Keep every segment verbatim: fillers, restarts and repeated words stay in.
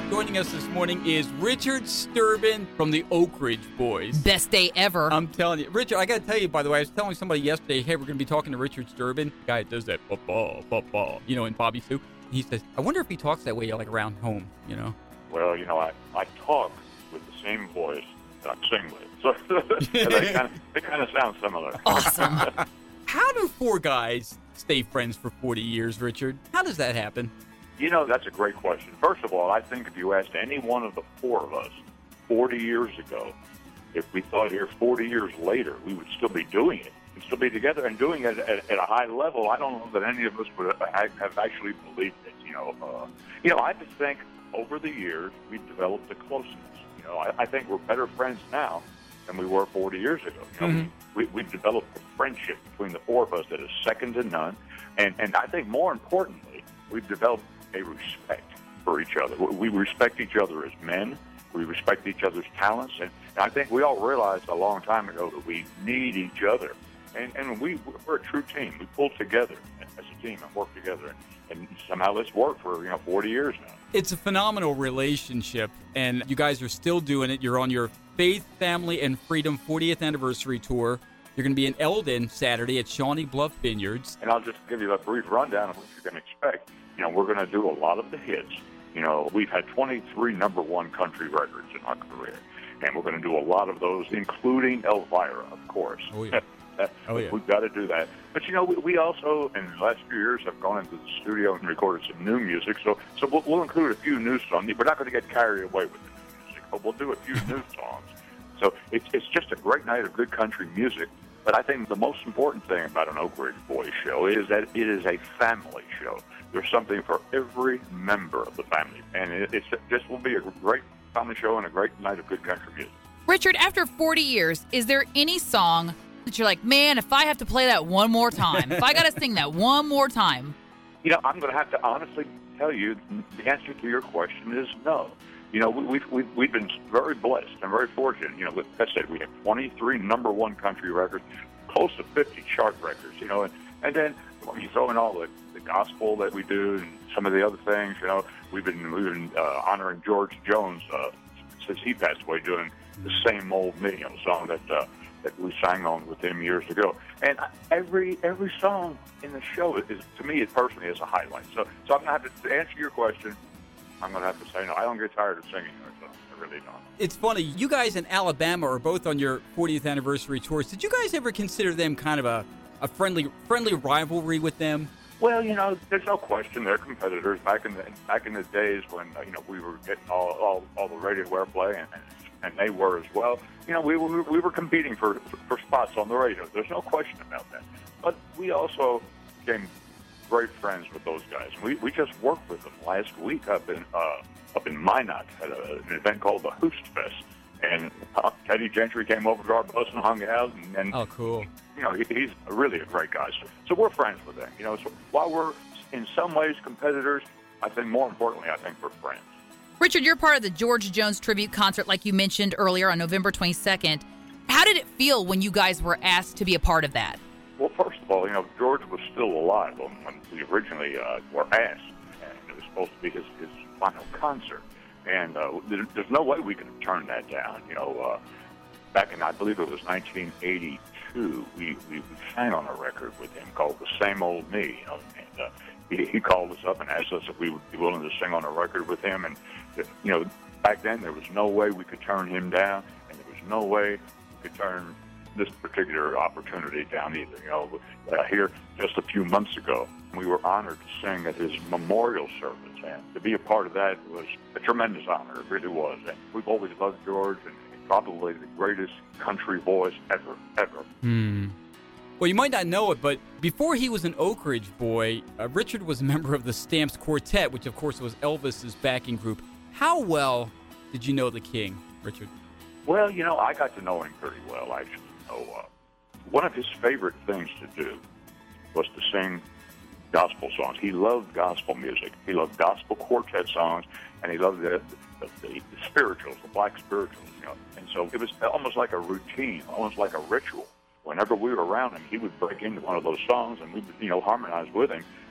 Joining us this morning is Richard Sterban from the Oak Ridge Boys. Best day ever. I'm telling you. Richard, I got to tell you, by the way, I was telling somebody yesterday, hey, we're going to be talking to Richard Sterban, the guy that does that football, football, you know, in Bobby Sue. He says, I wonder if he talks that way, like, around home, you know? Well, you know, I, I talk with the same voice that I sing with. So they kind of they kind of sound similar. Awesome. How do four guys stay friends for forty years, Richard? How does that happen? You know, that's a great question. First of all, I think if you asked any one of the four of us forty years ago, if we thought here forty years later, we would still be doing it. We'd still be together and doing it at, at a high level. I don't know that any of us would have actually believed it. You know, uh, you know, I just think over the years, we've developed a closeness. You know, I, I think we're better friends now than we were forty years ago. You know, Mm-hmm. we, we've developed a friendship between the four of us that is second to none. And, and I think more importantly, we've developed a respect for each other. We respect each other as men. We respect each other's talents. And I think we all realized a long time ago that we need each other. And, and we, we're a true team. We pull together as a team and work together. And, and somehow it's worked for, you know, forty years now. It's a phenomenal relationship, and you guys are still doing it. You're on your Faith, Family, and Freedom fortieth Anniversary Tour. You're going to be in Eldon Saturday at Shawnee Bluff Vineyards. And I'll just give you a brief rundown of what you can expect. You know, we're going to do a lot of the hits. You know, we've had twenty-three number one country records in our career, and we're going to do a lot of those, including Elvira, of course. Oh, yeah. Oh, yeah. We've got to do that. But, you know, we, we also, in the last few years, have gone into the studio and recorded some new music. So so we'll, we'll include a few new songs. We're not going to get carried away with the new music, but we'll do a few new songs. So it's, it's just a great night of good country music. But I think the most important thing about an Oak Ridge Boys show is that it is a family show. There's something for every member of the family. And it, it's just will be a great family show and a great night of good country music. Richard, after forty years, is there any song that you're like, man, if I have to play that one more time, if I got to sing that one more time? You know, I'm going to have to honestly tell you the answer to your question is no. You know, we, we've, we've, we've been very blessed and very fortunate. You know, with that said, we have twenty-three number one country records, close to fifty chart records, you know, and, and then when you throw in all the, the gospel that we do and some of the other things, you know, we've been, we've been uh, honoring George Jones uh, since he passed away, doing the Same Old Me, you know, song that uh, that we sang on with him years ago. And every every song in the show is, to me, it personally is a highlight. So, so I'm going to have to, to answer your question. I'm going to have to say no. I don't get tired of singing her songs. I really don't. It's funny. You guys in Alabama are both on your fortieth anniversary tours. Did you guys ever consider them kind of a, a friendly friendly rivalry with them? Well, you know, there's no question they're competitors. Back in the back in the days when uh, you know we were getting all all, all the radio airplay and, and they were as well. You know, we were we were competing for for spots on the radio. There's no question about that. But we also became great friends with those guys. We we just worked with them last week up in uh, up in Minot at a, an event called the Host Fest, and uh, Teddy Gentry came over to our bus and hung out. And, and Oh, cool. you know, he, he's really a great guy. So, so we're friends with him. You know, so while we're in some ways competitors, I think more importantly, I think we're friends. Richard, you're part of the George Jones tribute concert, like you mentioned earlier, on November twenty-second. How did it feel when you guys were asked to be a part of that? Well, first of all, you know, George was still alive when, when we originally uh, were asked, and it was supposed to be his, his final concert. And uh, there, there's no way we could have turned that down. You know, uh, back in, I believe it was nineteen eighty-two, we, we sang on a record with him called The Same Old Me. You know, and uh, he, he called us up and asked us if we would be willing to sing on a record with him. And, you know, back then there was no way we could turn him down, and there was no way we could turn this particular opportunity down either. You know, uh, here just a few months ago, we were honored to sing at his memorial service, and to be a part of that was a tremendous honor. It really was. And we've always loved George, and probably the greatest country voice ever, ever. Hmm. Well, you might not know it, but before he was an Oak Ridge boy, uh, Richard was a member of the Stamps Quartet, which, of course, was Elvis's backing group. How well did you know the King, Richard? Well, you know, I got to know him pretty well, actually. So, uh, one of his favorite things to do was to sing gospel songs. He loved gospel music. He loved gospel quartet songs, and he loved the, the, the, the spirituals, the black spirituals, you know. And so it was almost like a routine, almost like a ritual. Whenever we were around him, he would break into one of those songs, and we would, you know, harmonize with him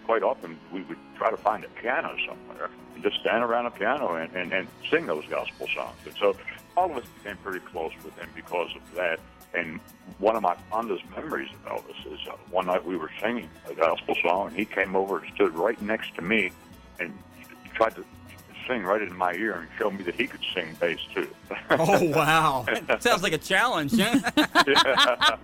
quite often we would try to find a piano somewhere and just stand around a piano and, and, and sing those gospel songs. And so all of us became pretty close with him because of that. And one of my fondest memories of Elvis is uh, one night we were singing a gospel song, and he came over and stood right next to me and he tried to sing right in my ear and show me that he could sing bass, too. Oh, wow. Sounds like a challenge, huh?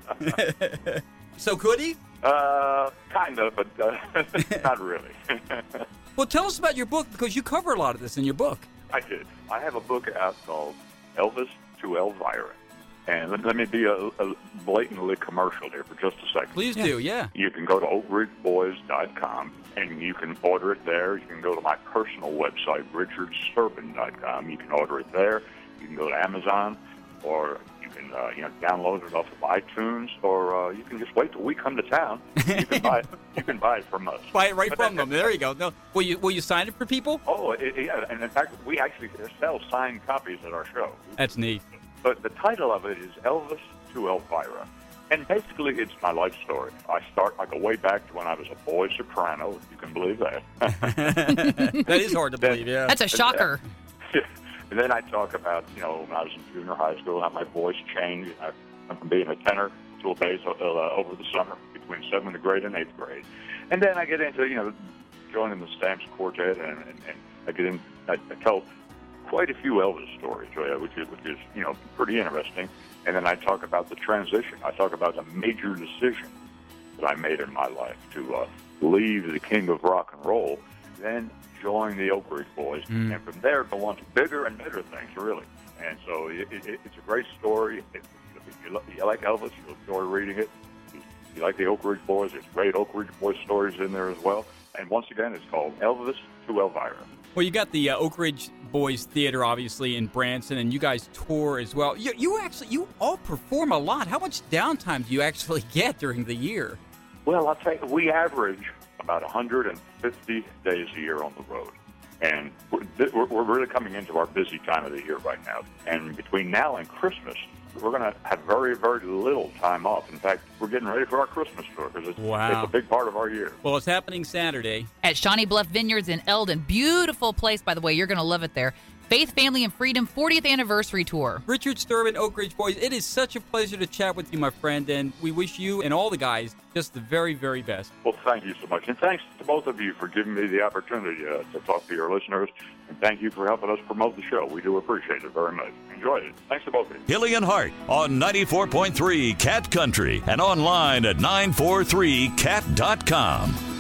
So could he? Uh, kind of, but uh, not really. Well, tell us about your book, because you cover a lot of this in your book. I did. I have a book out called Elvis to Elvira. And let, let me be a, a blatantly commercial here for just a second. Please do, yeah. You can go to oak ridge boys dot com, and you can order it there. You can go to my personal website, richard sterban dot com. You can order it there. You can go to Amazon, or you can uh, you know download it off of iTunes, or uh, you can just wait till we come to town. You can buy it. You can buy it from us. Buy it right But from that- them. There you go. No, will you will you sign it for people? Oh, it, yeah, and in fact, we actually sell signed copies at our show. That's neat. But the title of it is Elvis to Elvira. And basically, it's my life story. I start, I go way back to when I was a boy soprano, if you can believe that. That is hard to believe, yeah. That's a shocker. And then I talk about, you know, when I was in junior high school, how my voice changed. I went from being a tenor to a bass uh, over the summer between seventh grade and eighth grade. And then I get into, you know, joining the Stamps Quartet, and, and, and I get in, I, I tell quite a few Elvis stories, uh, which is, which is, you know, pretty interesting. And then I talk about the transition. I talk about the major decision that I made in my life to uh, leave the king of rock and roll, then join the Oak Ridge Boys, Mm. and from there go on to bigger and better things, really. And so it, it, it's a great story. If you, lo- you like Elvis, you'll enjoy reading it. If you like the Oak Ridge Boys, there's great Oak Ridge Boys stories in there as well. And once again, it's called Elvis to Elvira. Well, you got the uh, Oak Ridge Boys Theater, obviously, in Branson, and you guys tour as well. You, you actually, you all perform a lot. How much downtime do you actually get during the year? Well, I'll tell you, we average about one hundred fifty days a year on the road. And we're, we're we're really coming into our busy time of the year right now. And between now and Christmas, we're going to have very, very little time off. In fact, we're getting ready for our Christmas tour because it's, Wow. it's a big part of our year. Well, it's happening Saturday. At Shawnee Bluff Vineyards in Eldon. Beautiful place, by the way. You're going to love it there. Faith, Family, and Freedom fortieth Anniversary Tour. Richard Sterban, Oak Ridge Boys, it is such a pleasure to chat with you, my friend, and we wish you and all the guys just the very, very best. Well, thank you so much. And thanks to both of you for giving me the opportunity uh, to talk to your listeners. And thank you for helping us promote the show. We do appreciate it very much. Enjoyed it. Thanks to both of you. Hilly and Hart on ninety-four point three Cat Country and online at nine four three cat dot com.